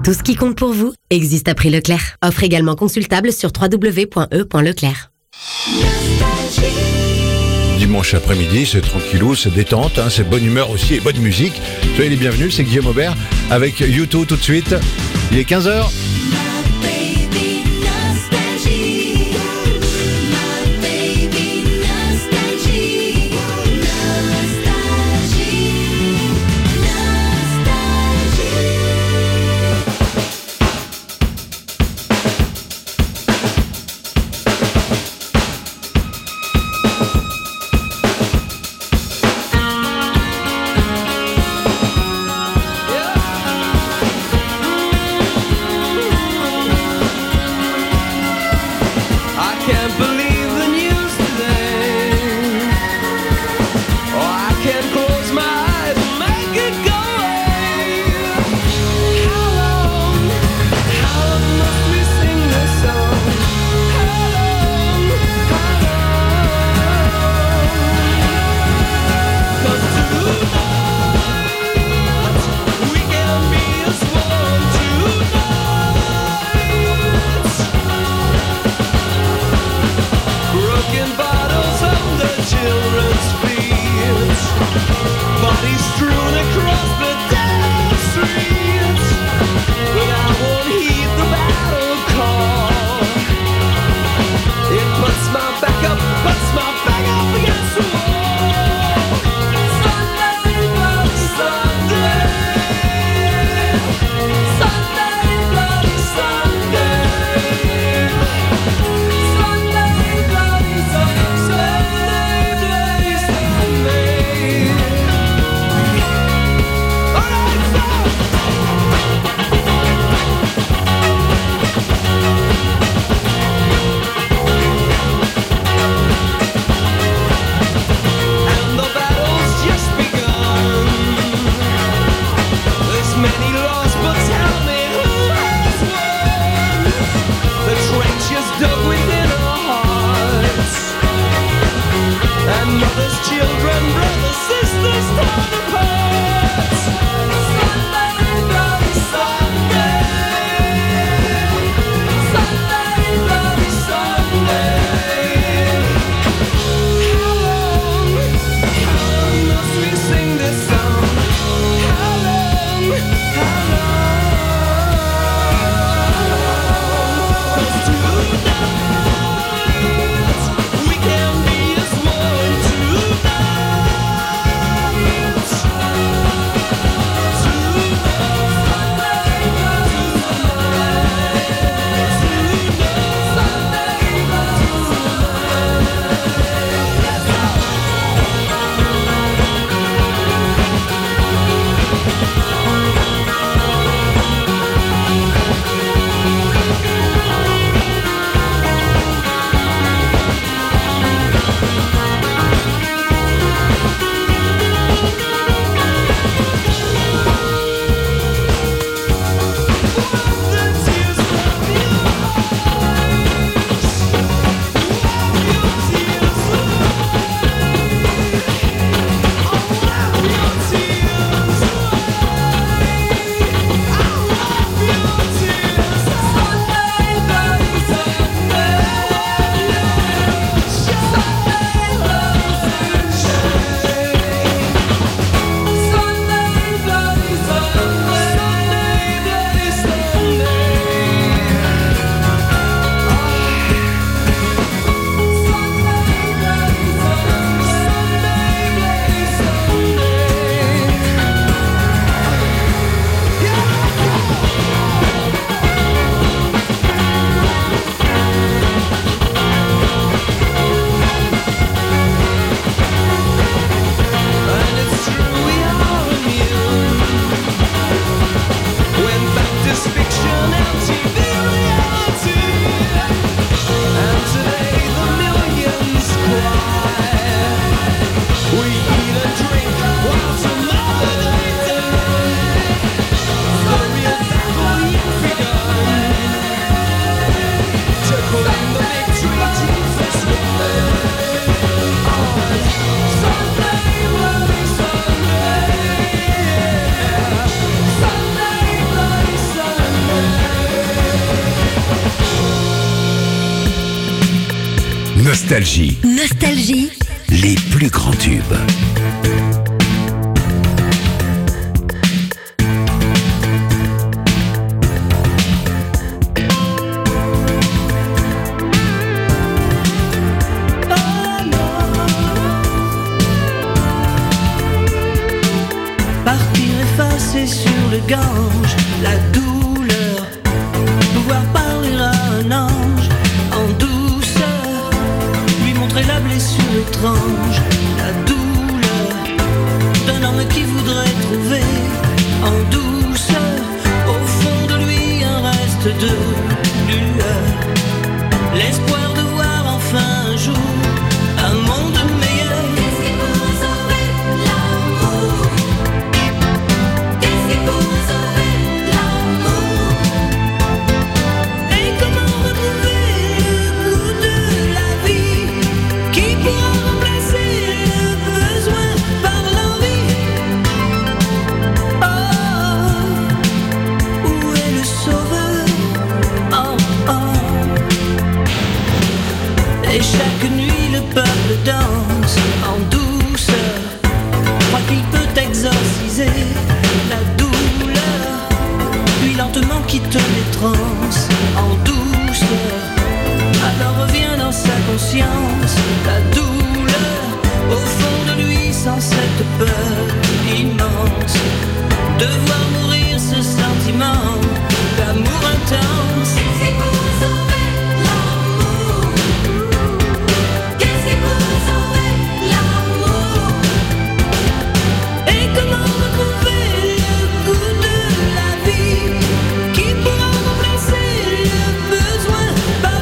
Tout ce qui compte pour vous existe à prix Leclerc. Offre également consultable sur www.e.leclerc. Dimanche après-midi, c'est tranquillou, c'est détente, c'est bonne humeur aussi et bonne musique. Soyez les bienvenus, c'est Guillaume Aubert avec U2 tout de suite. Il est 15h. Nostalgie. Nostalgie. Les plus grands tubes. Partir effacer sur le Gange, la douleur, pouvoir parler à un ange en douceur, lui montrer la blessure étrange, la douleur d'un homme qui voudrait trouver en douceur, au fond de lui un reste de lueur, l'espoir de voir enfin un jour un monde meilleur. Et chaque nuit le peuple danse en douceur, croit qu'il peut exorciser la douleur, puis lentement quitte les transes en douceur. Alors revient dans sa conscience la douleur, au fond de lui sans cette peur immense, de voir mourir ce sentiment d'amour intense. C'est pour sauver l'amour. Et comment retrouver le goût de la vie qui pourra remplacer le besoin par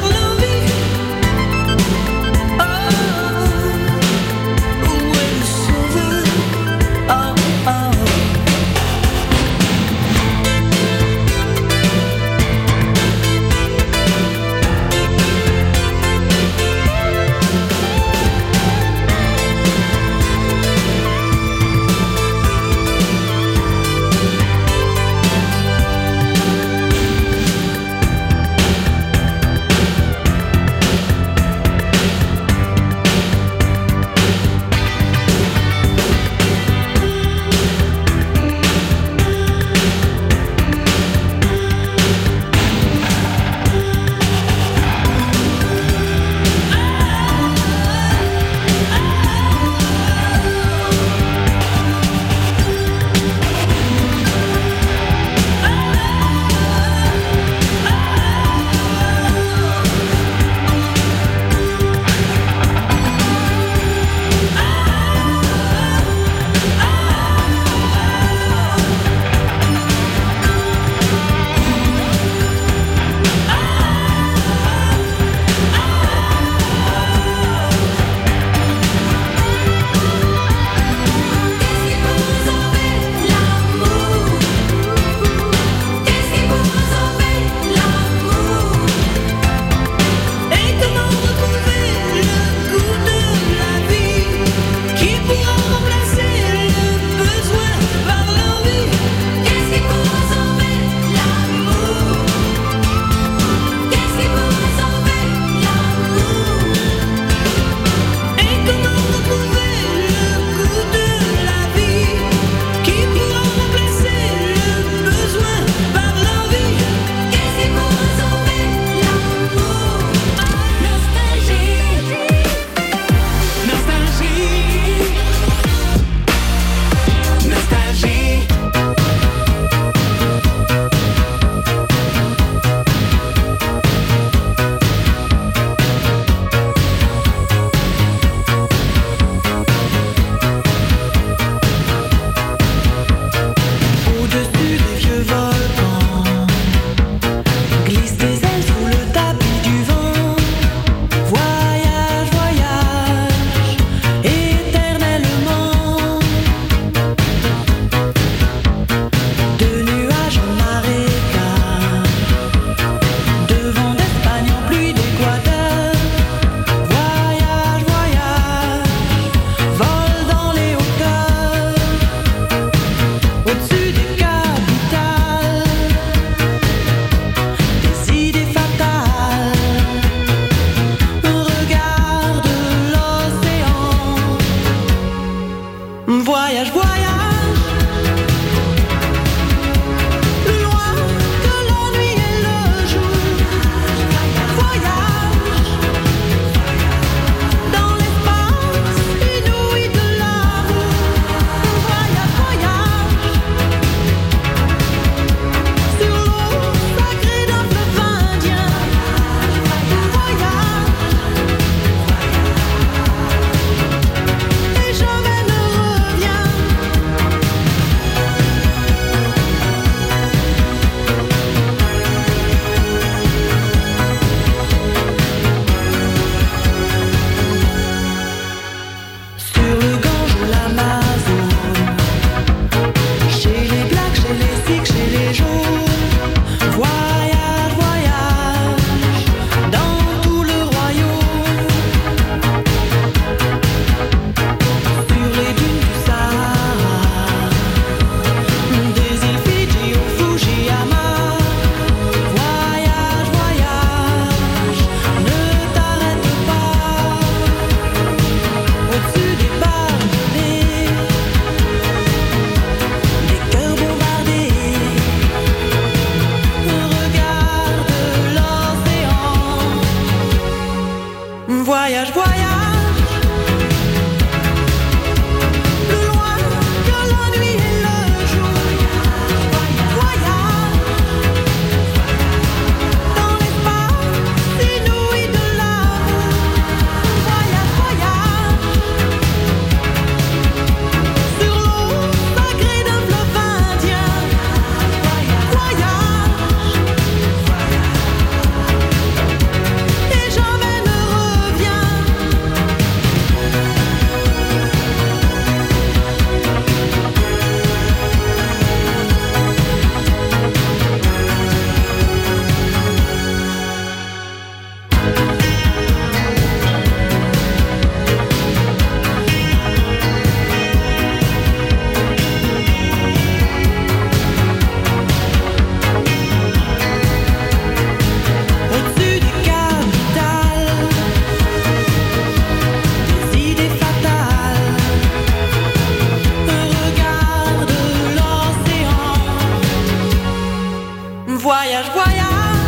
voyage, voyage.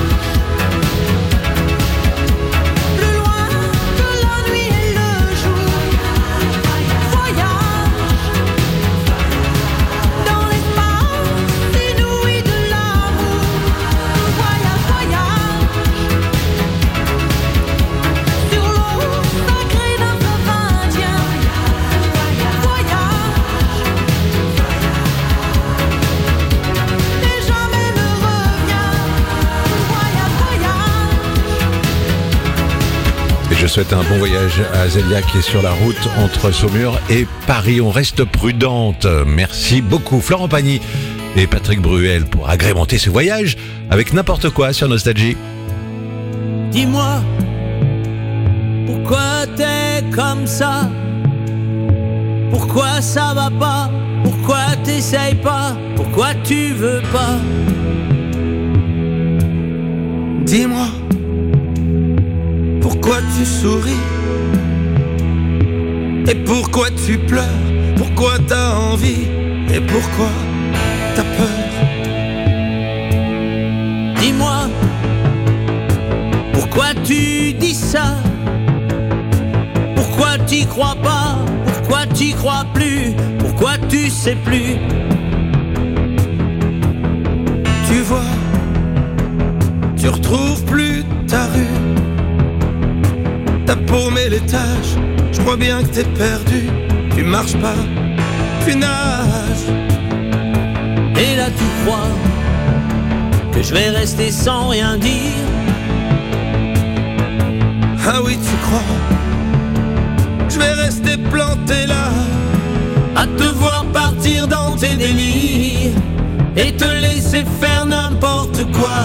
Plus loin que la nuit et le jour. Voyage dans l'espace inouï de l'amour. Voyage, voyage sur l'eau sacrée d'un fleuve indien. Voyage et jamais ne revient. Voyage, voyage. Et je souhaite un bon voyage à Azélia qui est sur la route entre Saumur et Paris. On reste prudente. Merci beaucoup Florent Pagny et Patrick Bruel pour agrémenter ce voyage avec n'importe quoi sur Nostalgie. Dis-moi, pourquoi t'es comme ça? Pourquoi ça va pas? Pourquoi t'essayes pas? Pourquoi tu veux pas? Dis-moi, pourquoi tu souris? Et pourquoi tu pleures? Pourquoi t'as envie? Et pourquoi t'as peur? Dis-moi, pourquoi tu dis ça? Pourquoi t'y crois pas? Pourquoi t'y crois plus? Pourquoi tu sais plus? Tu vois, tu retrouves plus ta rue. T'as paumé l'étage, je crois bien que t'es perdu. Tu marches pas, tu nages. Et là tu crois que je vais rester sans rien dire. Ah oui tu crois, je vais rester planté là, à te voir partir dans tes délires et te laisser faire n'importe quoi.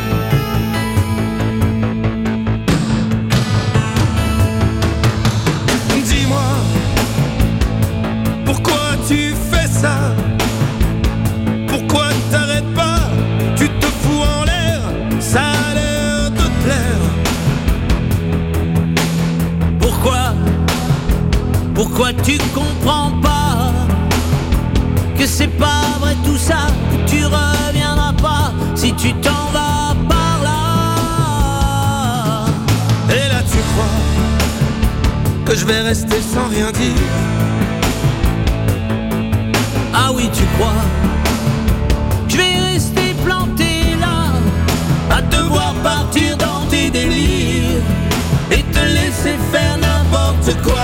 Dis-moi, pourquoi tu fais ça? Pourquoi t'arrêtes pas? Tu te fous en l'air, ça a l'air de te plaire. Pourquoi tu comprends pas que c'est pas vrai tout ça, que tu reviendras pas si tu t'en vas par là. Et là tu crois que je vais rester sans rien dire. Ah oui tu crois que je vais rester planté là, à te voir partir dans tes délires et te laisser faire n'importe quoi.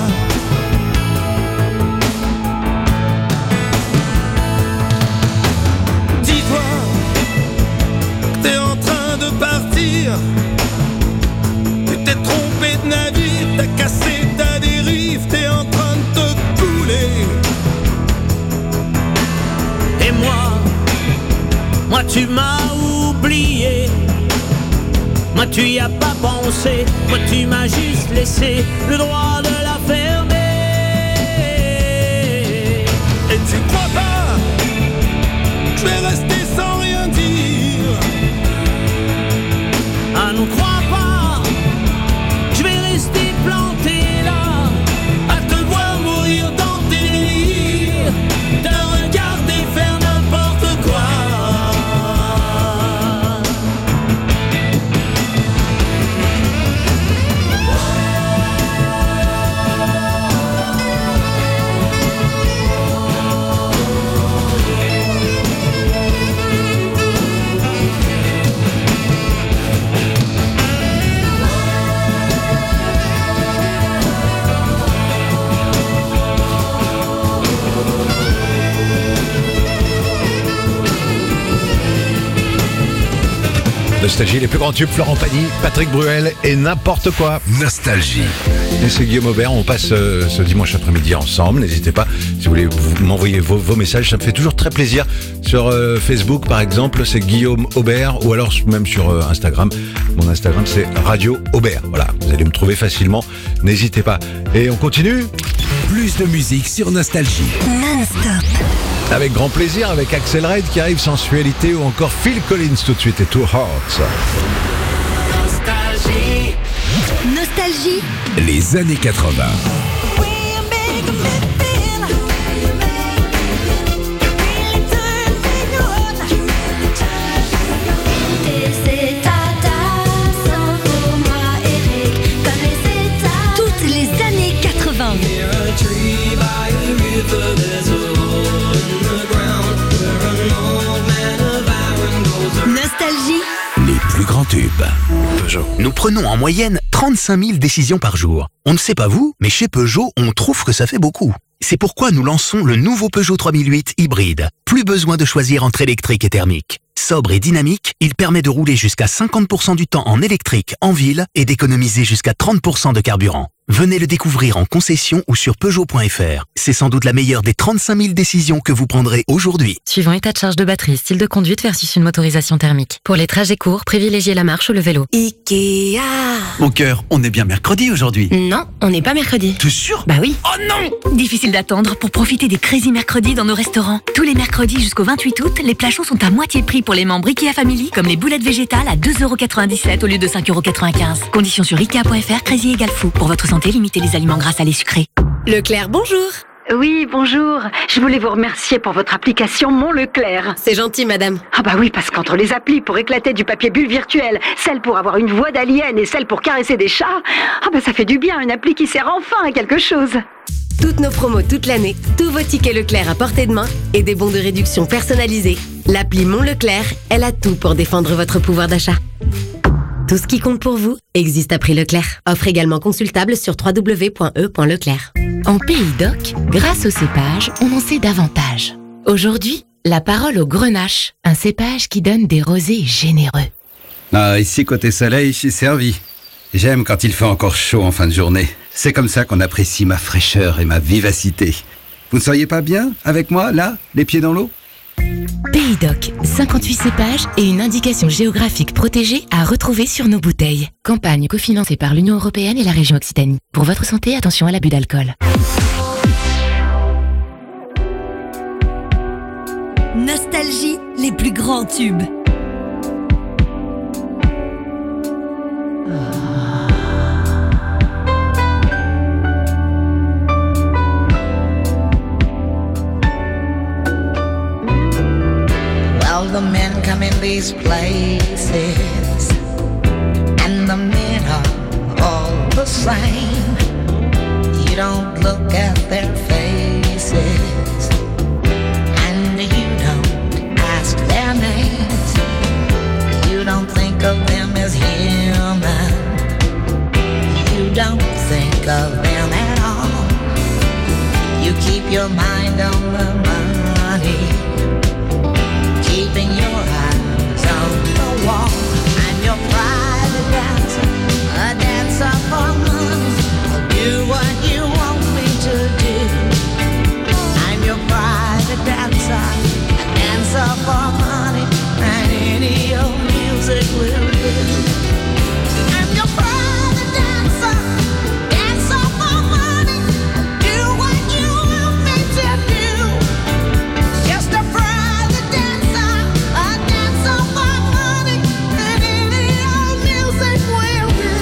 Dis-toi que t'es en train de partir. Tu t'es trompé de navire, t'as cassé ta dérive, t'es en train de te couler. Et moi tu m'as oublié. Moi tu y as pas pensé, moi tu m'as juste laissé le droit de la fermer. Et tu crois pas que je vais rester sans rien dire? Ah non crois pas que je vais rester planté là, à te voir mourir dans tes délires, te regarder faire n'importe quoi. Nostalgie, les plus grands tubes, Florent Pagny, Patrick Bruel et n'importe quoi. Nostalgie. Et c'est Guillaume Aubert, on passe ce dimanche après-midi ensemble. N'hésitez pas, si vous voulez m'envoyer vos messages, ça me fait toujours très plaisir. Sur Facebook par exemple, c'est Guillaume Aubert, ou alors même sur Instagram. Mon Instagram c'est Radio Aubert. Voilà, vous allez me trouver facilement, n'hésitez pas. Et on continue. Plus de musique sur Nostalgie. Non-stop. Avec grand plaisir, avec Axel Red qui arrive, Sensualité, ou encore Phil Collins tout de suite et Two Hearts. Nostalgie. Nostalgie. Les années 80. grands tubes. Peugeot. Nous prenons en moyenne 35 000 décisions par jour. On ne sait pas vous, mais chez Peugeot, on trouve que ça fait beaucoup. C'est pourquoi nous lançons le nouveau Peugeot 3008 hybride. Plus besoin de choisir entre électrique et thermique. Sobre et dynamique, il permet de rouler jusqu'à 50% du temps en électrique en ville et d'économiser jusqu'à 30% de carburant. Venez le découvrir en concession ou sur Peugeot.fr. C'est sans doute la meilleure des 35 000 décisions que vous prendrez aujourd'hui. Suivant état de charge de batterie, style de conduite versus une motorisation thermique. Pour les trajets courts, privilégiez la marche ou le vélo. Ikea. Mon cœur, on est bien mercredi aujourd'hui. Non, on n'est pas mercredi. T'es sûr? Bah oui. Oh non! Difficile d'attendre pour profiter des Crazy Mercredis dans nos restaurants. Tous les mercredis jusqu'au 28 août, les plats chauds sont à moitié prix pour les membres Ikea Family, comme les boulettes végétales à 2,97€ au lieu de 5,95€. Conditions sur Ikea.fr, Crazy égale fou. Pour votre santé, limitez les aliments gras, salés, sucrés. Leclerc, bonjour. Oui, bonjour. Je voulais vous remercier pour votre application Mon Leclerc. C'est gentil, madame. Ah bah oui, parce qu'entre les applis pour éclater du papier bulle virtuel, celle pour avoir une voix d'alien et celle pour caresser des chats, ah bah ça fait du bien, une appli qui sert enfin à quelque chose. Toutes nos promos toute l'année, tous vos tickets Leclerc à portée de main et des bons de réduction personnalisés. L'appli Mon Leclerc, elle a tout pour défendre votre pouvoir d'achat. Tout ce qui compte pour vous existe à prix Leclerc. Offre également consultable sur www.e.leclerc. En Pays d'Oc, grâce au cépage, on en sait davantage. Aujourd'hui, la parole au grenache, un cépage qui donne des rosés généreux. Ah, ici, côté soleil, je suis servi. J'aime quand il fait encore chaud en fin de journée. C'est comme ça qu'on apprécie ma fraîcheur et ma vivacité. Vous ne seriez pas bien avec moi, là, les pieds dans l'eau ? Pays d'Oc, 58 cépages et une indication géographique protégée à retrouver sur nos bouteilles. Campagne cofinancée par l'Union européenne et la région Occitanie. Pour votre santé, attention à l'abus d'alcool. Nostalgie, les plus grands tubes. Well, the men come in these places, and the men are all the same. You don't look at their faces, and you don't ask their names. You don't think of them as human. You don't think of them at all. You keep your mind on the money, keeping your eyes on the wall. I'm your private dancer, a dancer for money. I'll do what you want me to do. I'm your private dancer, a dancer for money, and any old music will do. I'm your private dancer, dancer for money. I'll do what you want me to do. Just a private dancer, a dancer for money, and any old music will do.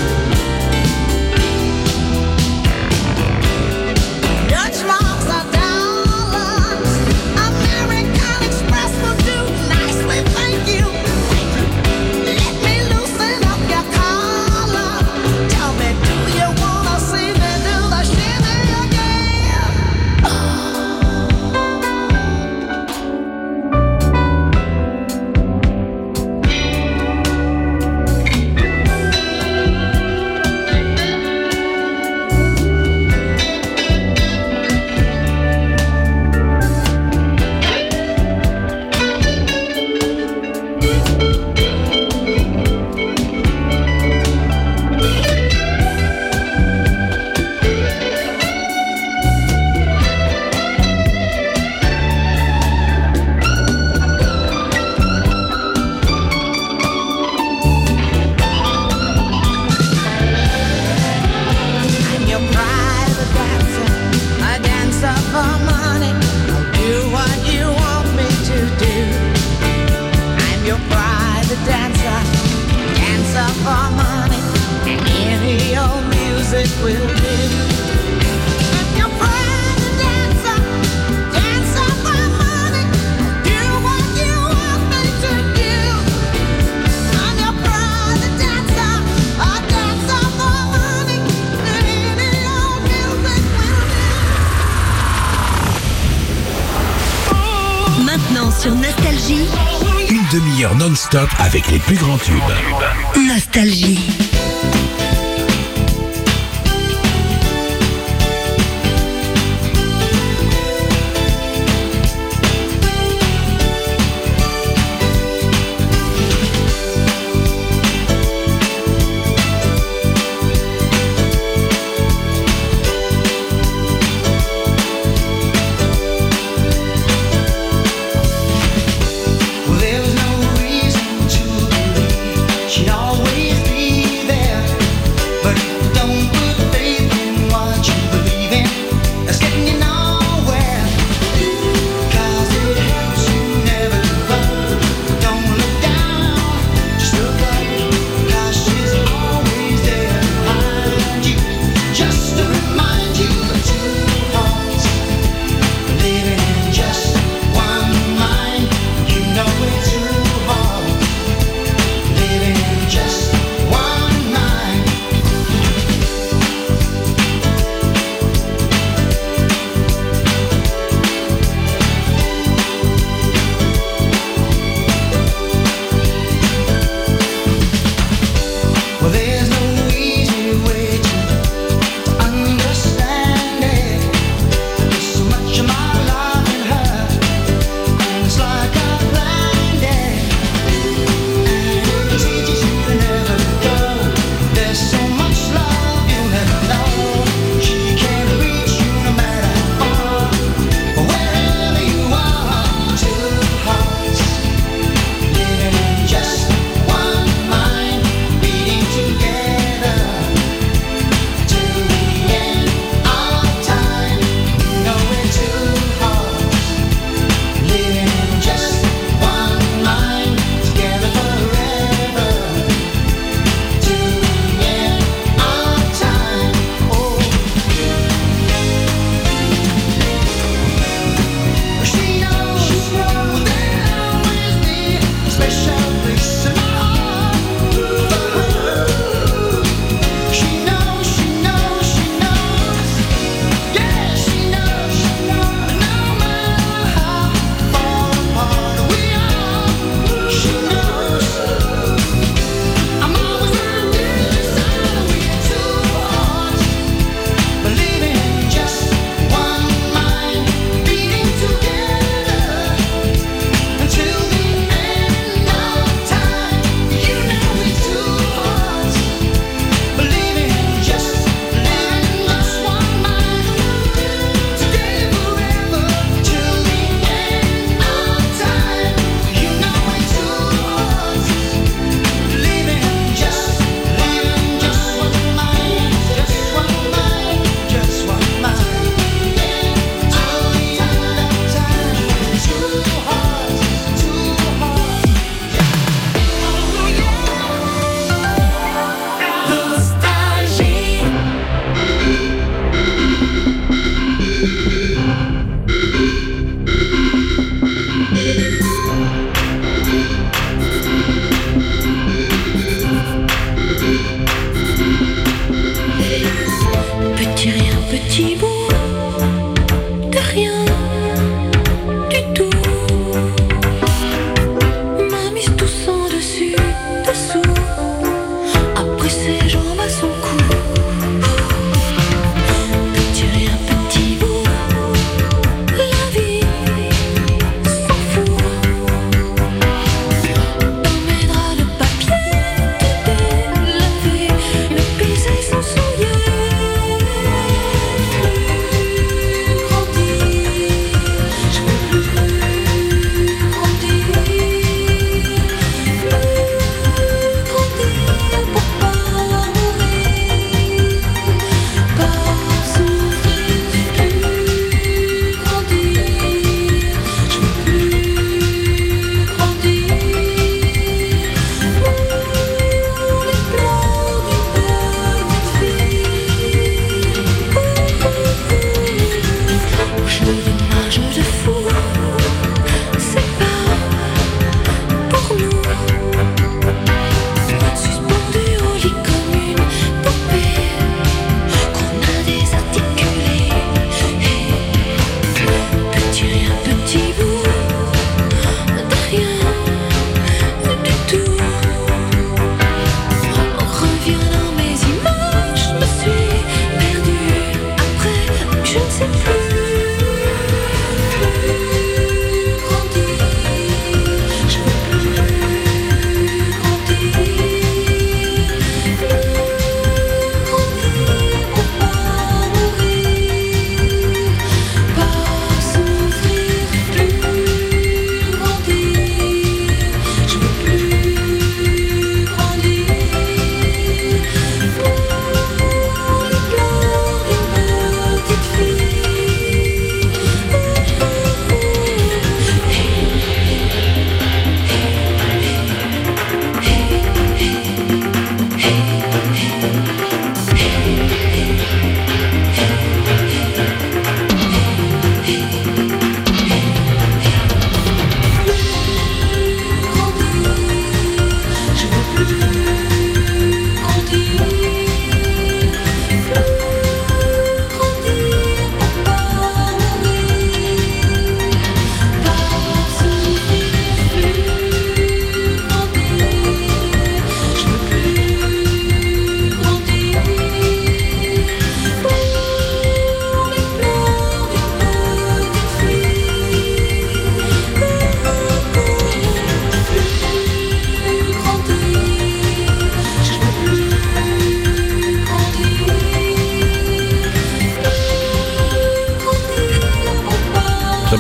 Dutch marks are dollars, American Express will do nicely, thank you. Let me loosen up your collar. Tell me, do you wanna see me do the shimmy again? I'm your private dancer, a dancer for money. I'll do what you want me to do. I'm your private demi-heure non-stop avec les plus grands tubes. Nostalgie. There was no reason to believe she'd always be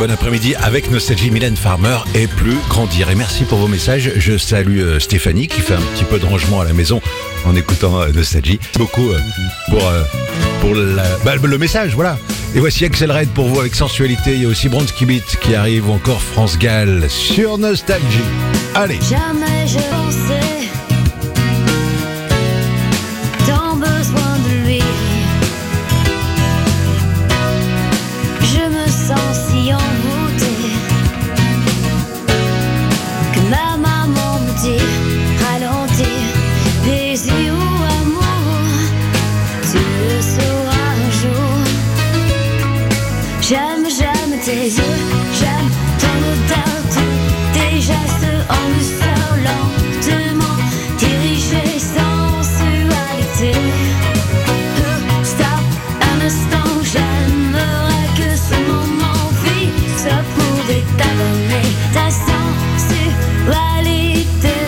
bon après-midi avec Nostalgie, Mylène Farmer et Plus Grandir. Et merci pour vos messages. Je salue Stéphanie qui fait un petit peu de rangement à la maison en écoutant Nostalgie. Merci beaucoup pour le message, voilà. Et voici Axel Red pour vous avec Sensualité. Il y a aussi Bronski Beat qui arrive ou encore France Gall sur Nostalgie. Allez. Jamais je pensais tant besoin de lui. Je me sens si envoûtée que ma maman me dit ralentir. Désir ou amour, tu le sauras un jour. J'aime tes yeux, j'aime ton odeur, tous tes gestes en douceur, lentement dirigés, sensualité. Stop un instant, j'aimerais que ce moment fixe pouvait t'abonner ta sensualité.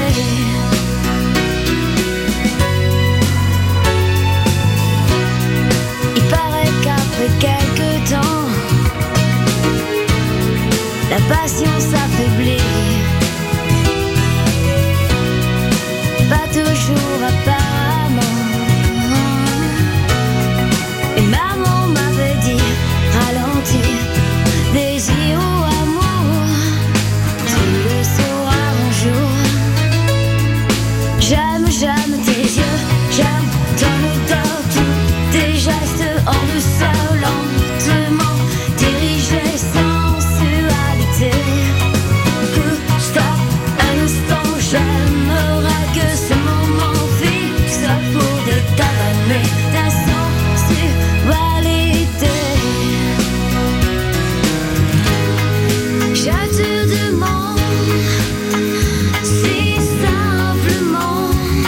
Il paraît qu'après quelques temps, la patience affaiblit. Pas toujours apparemment. Et maman m'avait dit ralentir. Désir ou amour, tu le sauras un jour. J'aime tes yeux, j'aime ton odeur, tous tes gestes en douceur, lentement dirigés, sensualité. Stop un instant, j'aimerais que ce moment fixe pouvait t'avaler ta sensualité. Je te demande si simplement,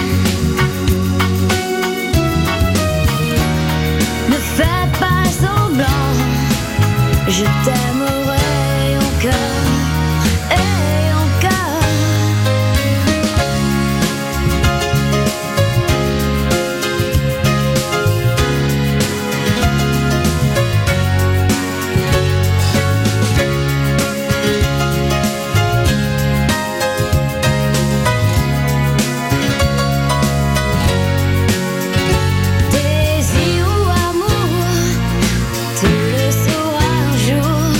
ne fais pas semblant, je t'aimerai encore et encore. Désir ou amour, tu le sauras un jour.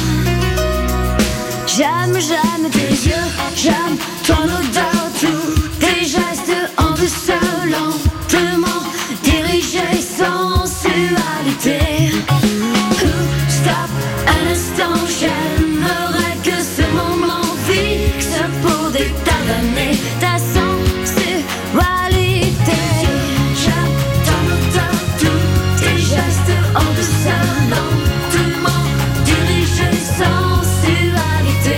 J'aime tes yeux, j'aime ton odeur, tous tes gestes en douceur, lentement dirigés, sensualité. Stop un instant, j'aimerais que ce moment fixe pouvait t'abonner ta sensualité. J'aime ton odeur, tous tes gestes en douceur, lentement dirigés, sensualité.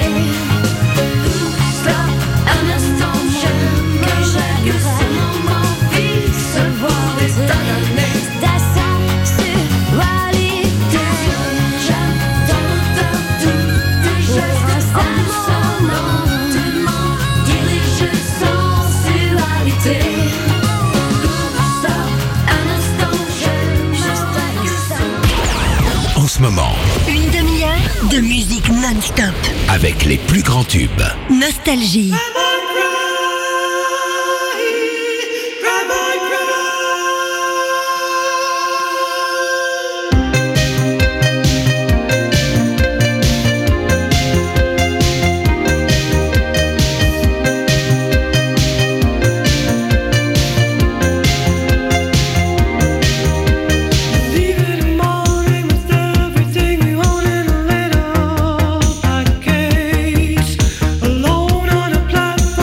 Stop un instant, j'aimerais que ce moment fixe pouvait t'abonner ta sensualité. J'aime ton odeur, tous tes gestes en douceur, lentement dirigés, sensualité. Stop un instant, j'aime juste ça. En ce moment, Une demi-heure de musique non-stop. avec les plus grands tubes. Nostalgie. Alone on a platform.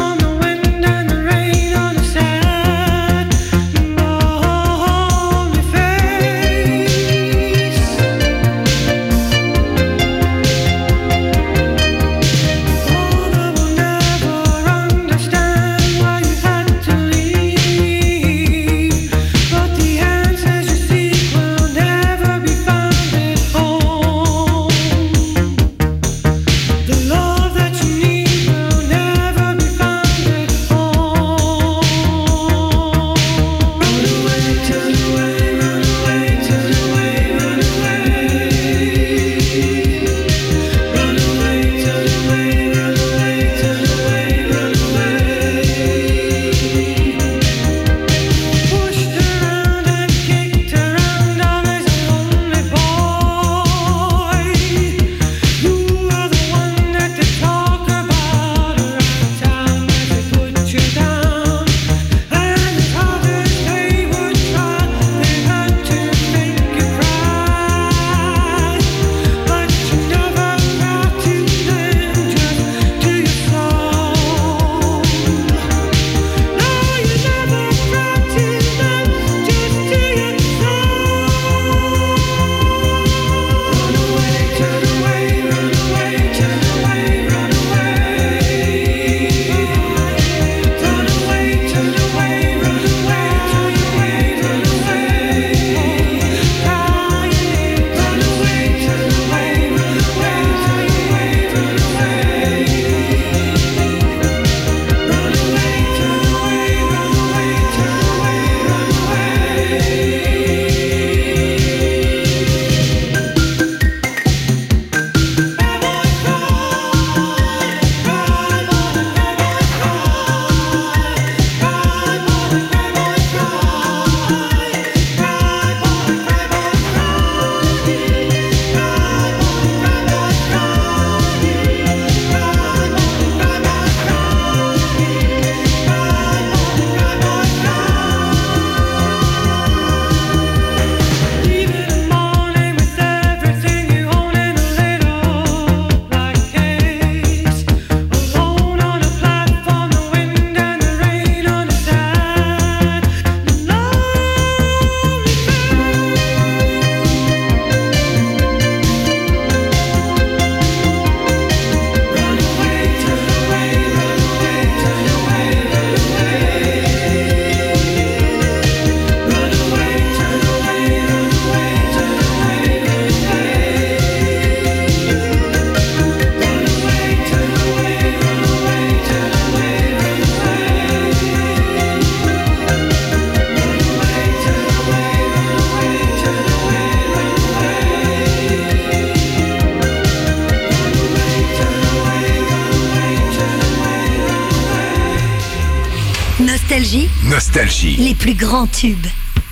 Nostalgie, Nostalgie. les plus grands tubes.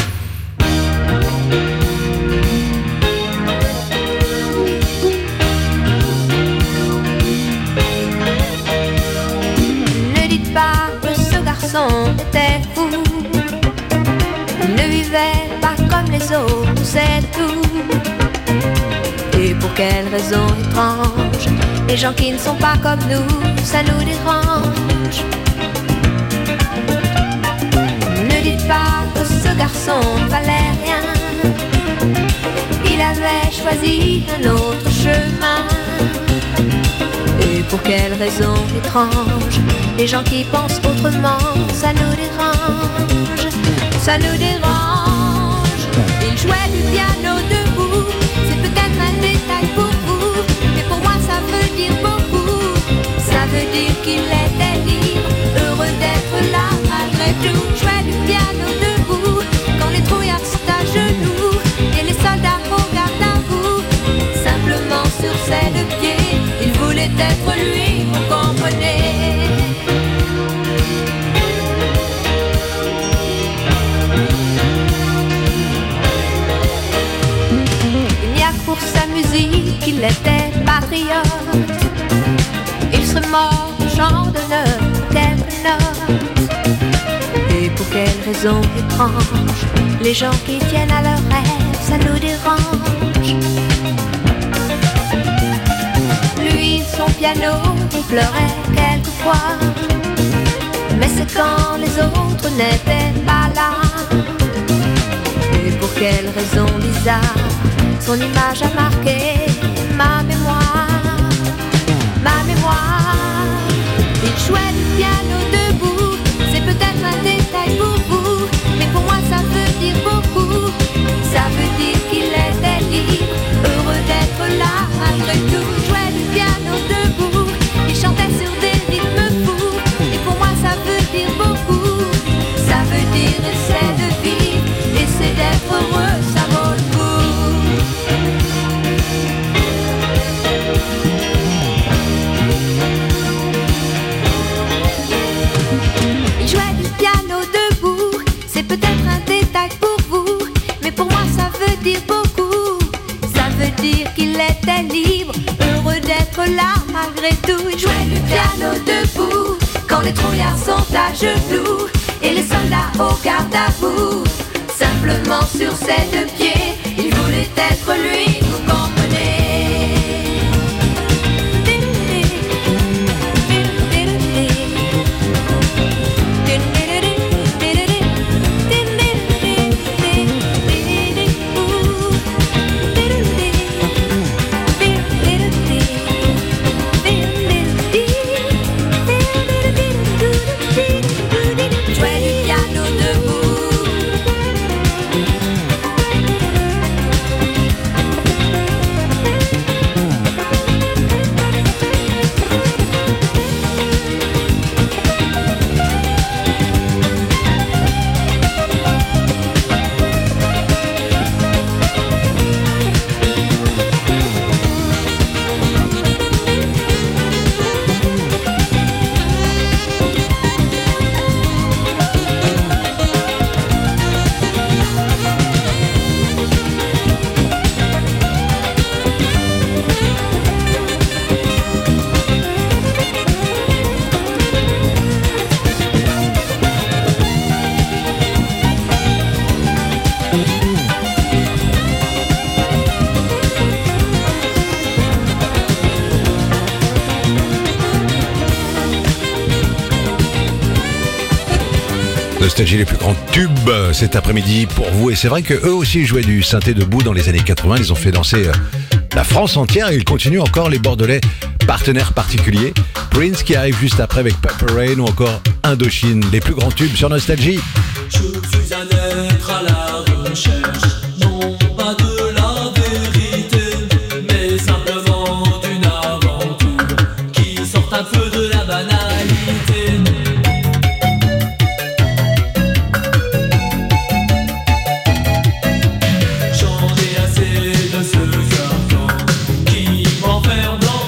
Ne dites pas que ce garçon était fou. Il ne vivait pas comme les autres, c'est tout. Et pour quelle raison étrange, les gens qui ne sont pas comme nous, ça nous dérange. Ne dites pas que ce garçon valait rien. Il avait choisi un autre chemin. Et pour quelle raison étrange, les gens qui pensent autrement, ça nous dérange. Ça nous dérange. Il jouait du piano debout. C'est peut-être un détail pour vous, mais pour moi ça veut dire beaucoup. Ça veut dire qu'il était libre, heureux d'être là malgré tout. Jouait du piano debout, quand les trouillards sont à genoux et les soldats regardent à vous. Simplement sur ses deux pieds, il voulait être lui, vous comprenez. Pour sa musique, il était patriote. Il serait mort au champ d'honneur pour quelques notes. Et pour quelle raison étrange, les gens qui tiennent à leurs rêves, ça nous dérange. Lui, son piano, il pleurait quelquefois. Mais c'est quand les autres n'étaient pas là. Et pour quelle raison bizarre, son image a marqué ma mémoire, ma mémoire. Il jouait du piano debout, c'est peut-être un détail pour vous, mais pour moi ça veut dire beaucoup. Ça veut dire qu'il était libre, heureux d'être là malgré tout. Il jouait du piano debout, il chantait sur des rythmes fous, et pour moi ça veut dire beaucoup. Ça veut dire essaie de vivre, essaie d'être heureux, ça vaut le coup. Il jouait du piano debout, c'est peut-être un détail pour vous, mais pour moi ça veut dire beaucoup. Ça veut dire qu'il était libre, heureux d'être là malgré tout. Il jouait du piano debout, quand les trouillards sont à genoux et les soldats au garde à vous. Simplement sur ses deux pieds, il voulait être lui, vous comprenez. Nostalgie, les plus grands tubes cet après-midi pour vous. Et c'est vrai qu'eux aussi jouaient du synthé debout dans les années 80. Ils ont fait danser la France entière et ils continuent encore, les Bordelais, partenaires particuliers. Prince qui arrive juste après avec Purple Rain ou encore Indochine. Les plus grands tubes sur Nostalgie. Je suis un être à la recherche, non pas de la vérité, mais simplement d'une aventure qui sorte un peu de la banalité.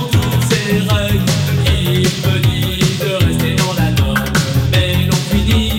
Fini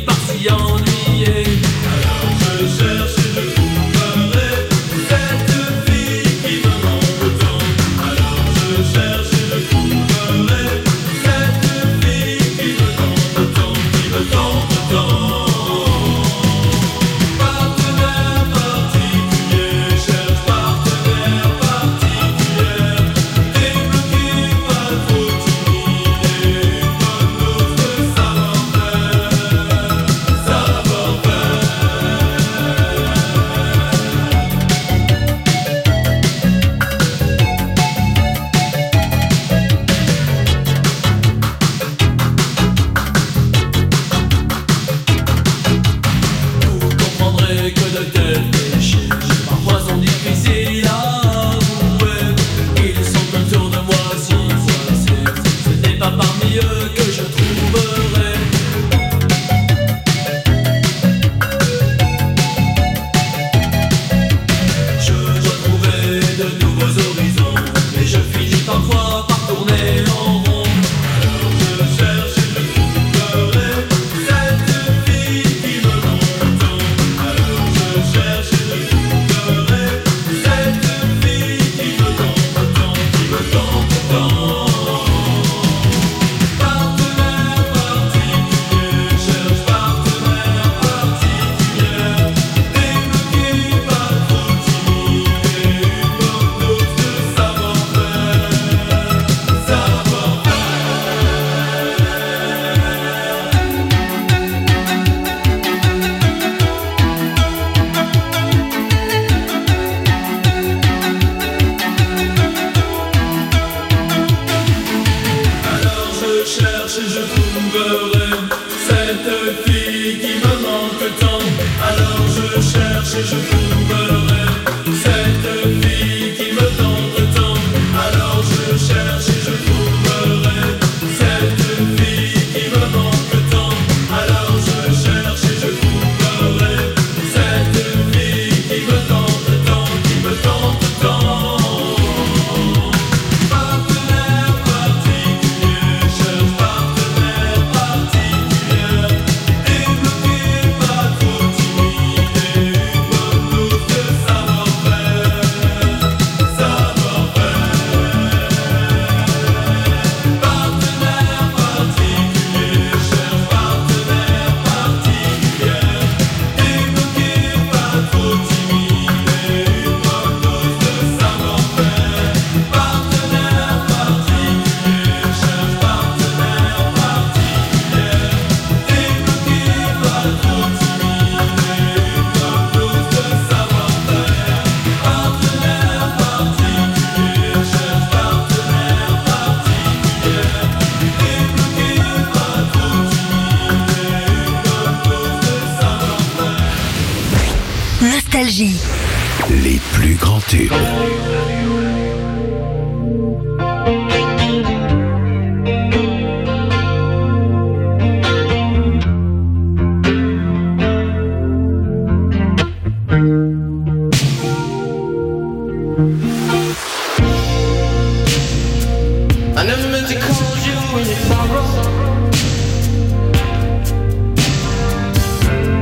Nostalgie. Les plus grands tubes.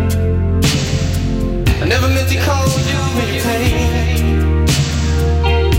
I never meant to call you when you're pain.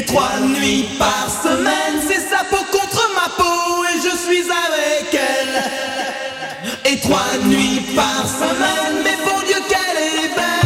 Et 3 nuits par semaine, c'est sa peau contre ma peau et je suis avec elle. Et 3 nuits par semaine, mais bon Dieu qu'elle est belle.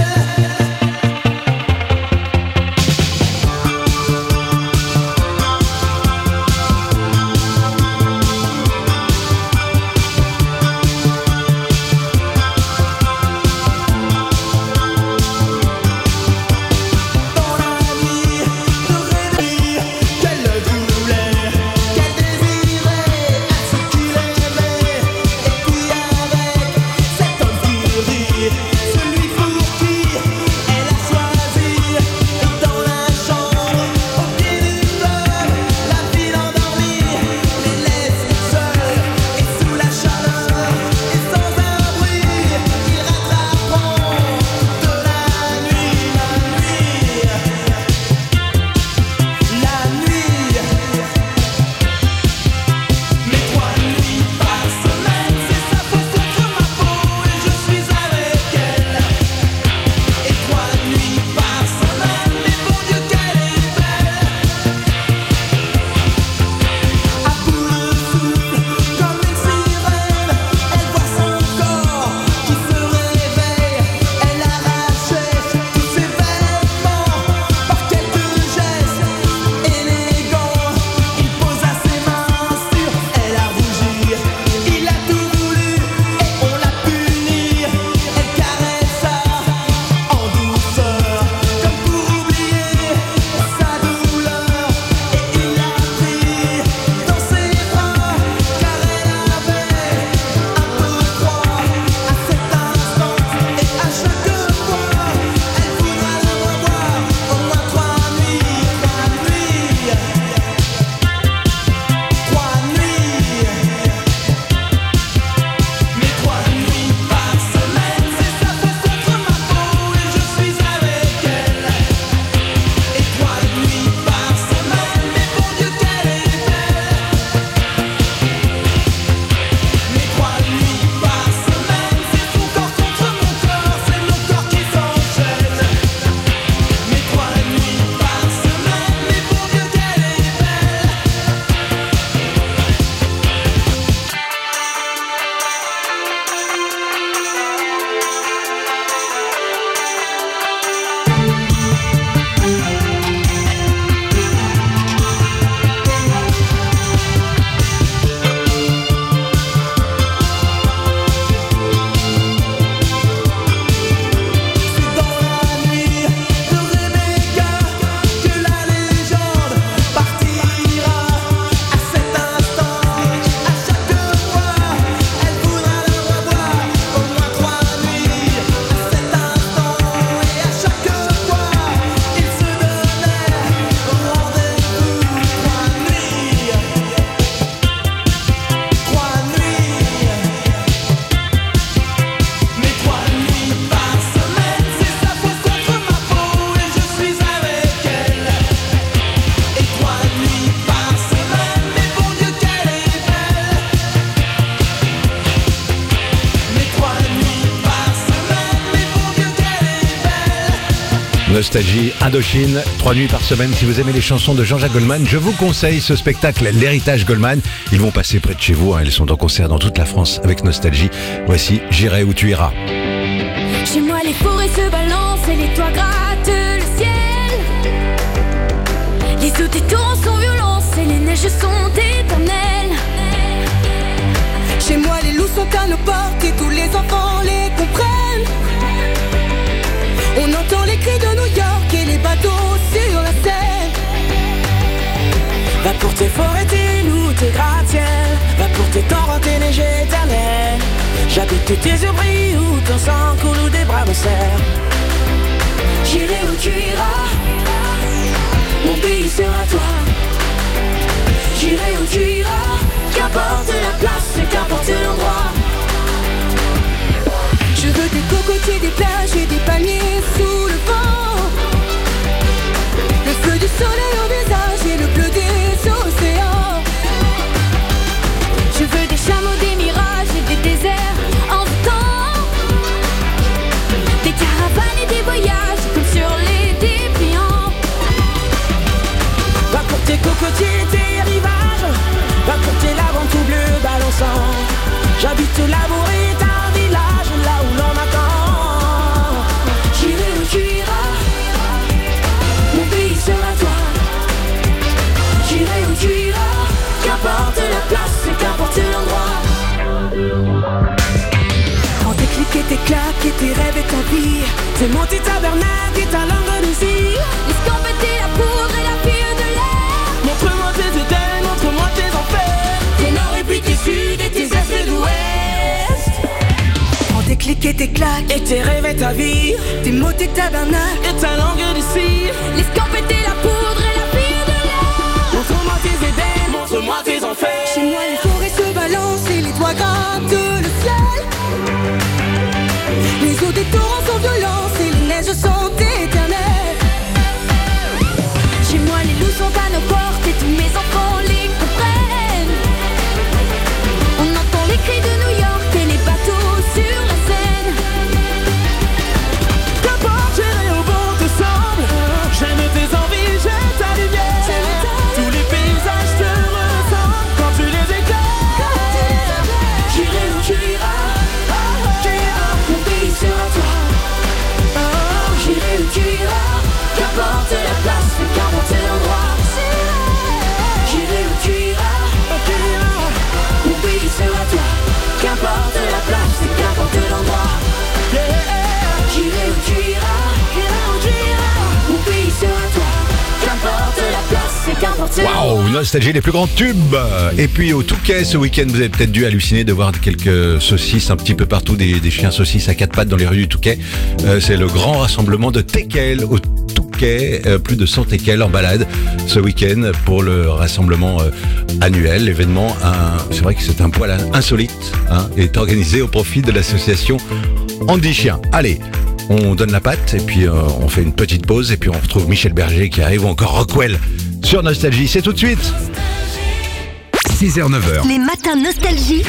Nostalgie, Indochine, 3 nuits par semaine. Si vous aimez les chansons de Jean-Jacques Goldman, je vous conseille ce spectacle, l'héritage Goldman. Ils vont passer près de chez vous, hein. Ils sont en concert dans toute la France avec Nostalgie. Voici J'irai où tu iras. Chez moi les forêts se balancent et les toits grattent le ciel. Les eaux des torrents sont violentes et les neiges sont éternelles. Chez moi les loups sont à nos portes et tous les enfants les comprennent. On entend les cris de New York et les bateaux sur la Seine. Va pour tes forêts, tes loups, tes gratte-ciel. Va pour tes torrents, tes neiges éternelles. J'habite où tes yeux brillent, où ton sang coule, où des bras me serrent. J'irai où tu iras, mon pays sera toi. J'irai où tu iras, qu'importe la place et qu'importe l'endroit. Je veux des cocotiers, des plages et des palmiers sous le vent. Le feu du soleil au visage et le bleu des océans. Je veux des chameaux, des mirages et des déserts en temps. Des caravanes et des voyages comme sur les dépliants. cocotiers, tes rivages, va porter la vente tout bleu balançant. J'habite l'amour est un village, là où l'on m'attend. J'irai où tu iras, mon pays sera toi. J'irai où tu iras, qu'importe la place et qu'importe l'endroit. Quand tes clics et tes claques et tes rêves et ta vie, c'est mon petit tabernacle et ta langue de cire. L'escampette et la poudre et la fille de l'air. Montre-moi tes étoiles, montre-moi tes enfers. Tes nord et puis tes sud et tes est et d'ouest. Prends tes clics et tes claques et tes rêves et ta vie, tes mots, tes tabernacles et ta langue de cire. L'escampette et la poudre et la fille de l'air. Montre-moi tes Éden, montre-moi tes enfers. Chez moi les forêts se balancent et les toits grattent le ciel. Les eaux des torrents sont violentes et les neiges sont éternelles. Chez moi les loups sont à nos portes et tous mes enfants les comprennent. On entend les cris de New York et les bateaux sur la Seine. Qu'importe, j'irai au bon te semble. J'aime tes envies, j'aime ta lumière. Tous les paysages te ressemblent quand tu les éclaires. J'irai où tu iras, mon pays sera toi. J'irai où tu iras, qu'importe la place et qu'importe l'endroit. J'irai où tu iras, mon pays sera toi. Qu'importe la place et qu'importe l'endroit. J'irai où tu iras, mon pays sera toi. Qu'importe la place et qu'importe l'endroit. Waouh, nostalgie, les plus grands tubes. Et puis au Touquet ce week-end, vous avez peut-être dû halluciner de voir quelques saucisses un petit peu partout, des chiens saucisses à quatre pattes dans les rues du Touquet. C'est le grand rassemblement de teckels au Touquet, plus de 100 teckels en balade ce week-end pour le rassemblement annuel. L'événement, c'est vrai que c'est un poil insolite, est organisé au profit de l'association Andy Chien. Allez, on donne la patte et puis on fait une petite pause et puis on retrouve Michel Berger qui arrive ou encore Rockwell sur Nostalgie. C'est tout de suite. 6h, 9h. Les matins nostalgie.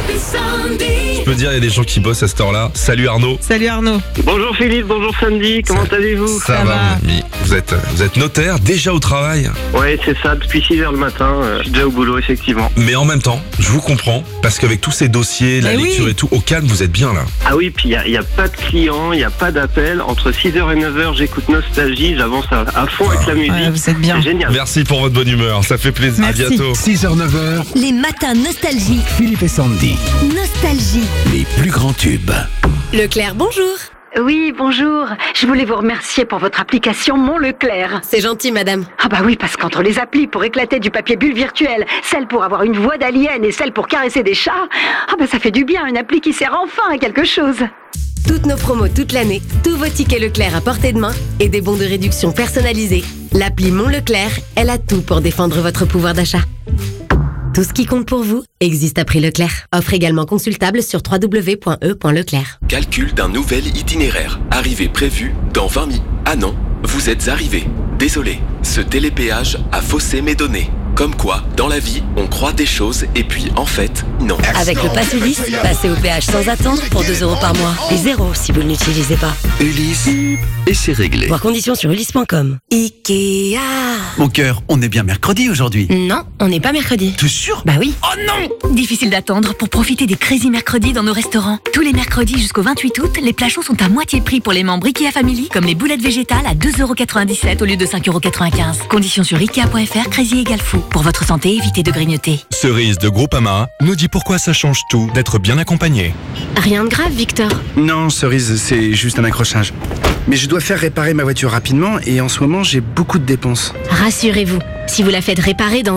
Je peux dire, il y a des gens qui bossent à cette heure-là. Salut Arnaud. Salut Arnaud. Bonjour Philippe, bonjour Sandy, comment allez-vous? Ça va mon ami. Vous êtes notaire, déjà au travail? Ouais, c'est ça, depuis 6h le matin, je suis déjà au boulot, effectivement. Mais en même temps, je vous comprends, parce qu'avec tous ces dossiers, la lecture et tout, au calme, vous êtes bien là. Ah oui, puis il n'y a pas de clients, il n'y a pas d'appel. Entre 6h et 9h, j'écoute Nostalgie, j'avance à fond avec la musique. Ouais, vous êtes bien. C'est génial. Merci pour votre bonne humeur, ça fait plaisir. Merci. À bientôt. 6h, 9h. Les matins nostalgie. Philippe et Sandy. Nostalgie. Les plus grands tubes. Leclerc, bonjour. Oui, bonjour. Je voulais vous remercier pour votre application Mon Leclerc. C'est gentil, madame. Ah bah oui, parce qu'entre les applis pour éclater du papier bulle virtuel, celle pour avoir une voix d'alien et celle pour caresser des chats, ah bah ça fait du bien, une appli qui sert enfin à quelque chose. Toutes nos promos toute l'année, tous vos tickets Leclerc à portée de main et des bons de réduction personnalisés. L'appli Mon Leclerc, elle a tout pour défendre votre pouvoir d'achat. Tout ce qui compte pour vous existe à prix Leclerc. Offre également consultable sur www.e.leclerc. Calcul d'un nouvel itinéraire. Arrivée prévue dans 20 minutes. Ah non, vous êtes arrivé. Désolé, ce télépéage a faussé mes données. Comme quoi, dans la vie, on croit des choses et puis en fait, non. Avec le Pass Ulysse, passez au péage sans attendre pour 2 € par mois. Et 0 si vous ne l'utilisez pas. Ulysse, et c'est réglé. Voir conditions sur ulysse.com. Ikea. Mon cœur, on est bien mercredi aujourd'hui. Non, on n'est pas mercredi. T'es sûr? Bah oui. Oh non! Difficile d'attendre pour profiter des Crazy Mercredis dans nos restaurants. Tous les mercredis jusqu'au 28 août, les plats chauds sont à moitié prix pour les membres Ikea Family, comme les boulettes végétales à 2,97 € au lieu de 5,95 €. Conditions sur Ikea.fr, Crazy égale fou. Pour votre santé, évitez de grignoter. Cerise de Groupama nous dit pourquoi ça change tout d'être bien accompagné. Rien de grave, Victor. Non, Cerise, c'est juste un accrochage. Mais je dois faire réparer ma voiture rapidement et en ce moment, j'ai beaucoup de dépenses. Rassurez-vous, si vous la faites réparer dans